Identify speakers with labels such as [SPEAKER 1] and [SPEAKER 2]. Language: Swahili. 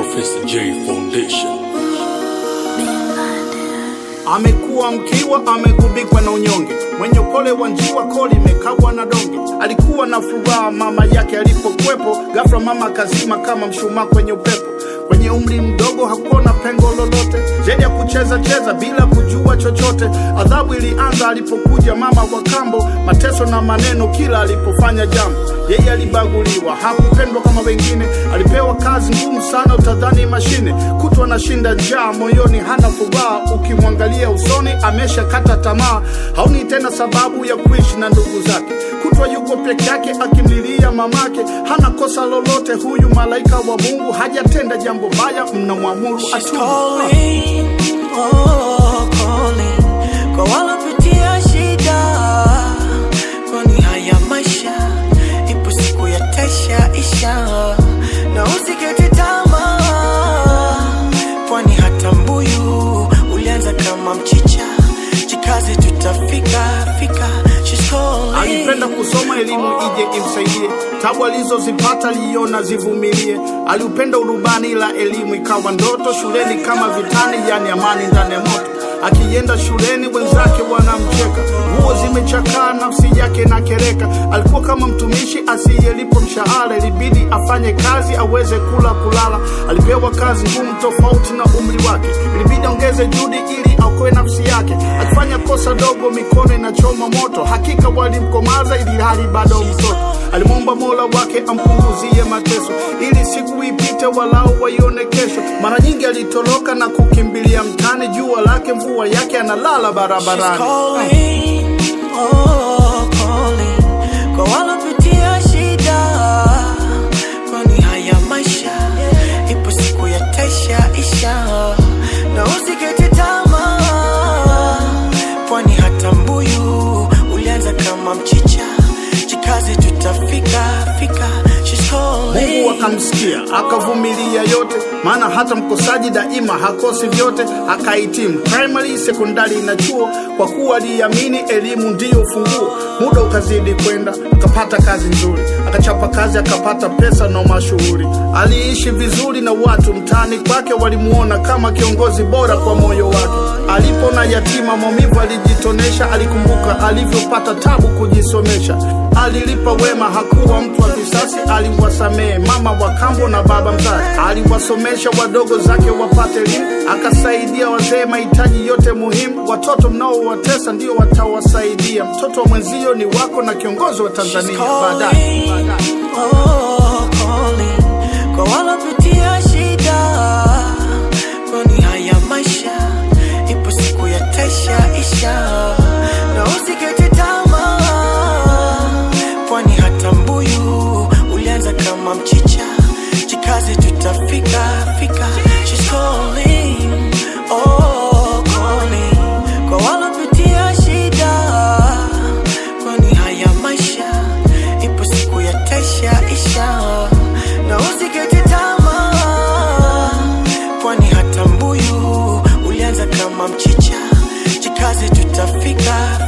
[SPEAKER 1] Professor J Foundation.
[SPEAKER 2] Amekuwa mkiwa, amegubikwa na unyonge, mwenye upole wa njiwa, koli imekabwa na donge. Alikuwa na furaha mama yake alipokwepo, ghafla mama kazima kama mshumaa kwenye upepo. Kwenye umri mdogo hakuona pengo lolote, zaidi ya kucheza cheza bila kujua chochote. Adhabu ilianza alipokuja mama kwa kambo, mateso na maneno kila alipofanya jambo. Yeye alibaguliwa, hakupendwa kama wengine, alipewa kazi ngumu sana utadhani mashine. Kutwa anashinda njaa, moyoni hana furaha, ukimwangalia usoni ameshakata tamaa. Haoni tena sababu ya kuishi na ndugu zake, kutwa yuko peke yake akimlilia mamake. Hana kosa lolote huyu malaika wa Mungu, hajatenda jambo baya, mnamwamuru atubu.
[SPEAKER 3] Kwa walopitia shida, kwani haya maisha ipo siku yataisha, na usikate tamaa, kwani hata mbuyu ulianza kama mchicha. Jikaze tutafika.
[SPEAKER 2] Alipenda kusoma elimu ije imsaidie, tabu alizozipata liona zivumilie. Aliupenda urubani la elimu ikawa ndoto, shuleni kama vitani, yani amani ndani ya moto. Akienda shuleni wenzake wanamcheka, nguo zimechakaa, nafsi yake na kereka. Alikuwa kama mtumishi asiyelipwa mshahara, ilibidi afanye kazi aweze kulala. Alipewa kazi ngumu tofauti na umri wake, ilibidi ongeze juhudi ili aokoe nafsi yake. Akifanya kosa dogo mikono inachoma moto, hakika walimkomaza ili hali bado mtoto. Alimwomba Mola wake ampunguzie mateso, ili siku ipite walau waione kesho. Mara nyingi alitoroka na kukimbilia mtani, jua lake mvua yake, analala barabarani.
[SPEAKER 3] Kwa walopitia shida, kwani haya maisha ipo siku yataisha, na usikate tamaa, kwani hata mbuyu ulianza kama mchicha. Jikaze tutafika.
[SPEAKER 2] Mungu akamsikia, akavumilia yote, maana hata mkosaji daima hakosi vyote. Akahitimu primary, sekondari na chuo, kwa kuwa aliamini elimu ndiyo ufunguo. Muda ukazidi kwenda, akapata kazi nzuri, akachapa kazi, akapata pesa na mashuhuri. Aliishi vizuri na watu mtaani kwake, walimuona kama kiongozi bora kwa moyo wake. Alipona yatima maumivu alijitonesha, alikumbuka alivyopata tabu kujisomesha. Alilipa wema, hakuwa mtu wa kisasi, aliwasamehe mama wa kambo na baba mzazi. Aliwasomesha wadogo zake wapate elimu, akasaidia wazee mahitaji yote muhimu. Watoto mnaowatesa ndio watawasaidia, mtoto wa mwenzio ni wako na kiongozi wa Tanzania baadaye.
[SPEAKER 3] Kwa walopitia shida, kwani haya maisha ipo siku yataisha, na usikate tamaa, kwani hata mbuyu ulianza kama mchicha. Jikaze tutafika. She's calling, calling. Kwa walopitia shida, kwani haya maisha ipo siku yataisha, na usikate tamaa, kwani hata mbuyu ulianza kama mchicha. Jikaze tutafika.